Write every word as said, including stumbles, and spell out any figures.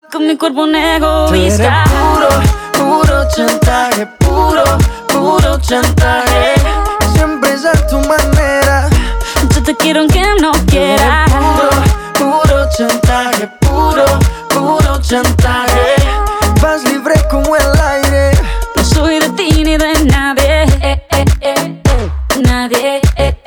con mi cuerpo un egoísta. Puro, puro chantaje, puro, puro chantaje. Siempre es a tu manera. Yo te quiero aunque no quiera. Puro, puro chantaje, puro, puro chantaje. Vas libre como el aire. No soy de ti ni de nadie, eh, eh, eh, eh. Nadie, eh.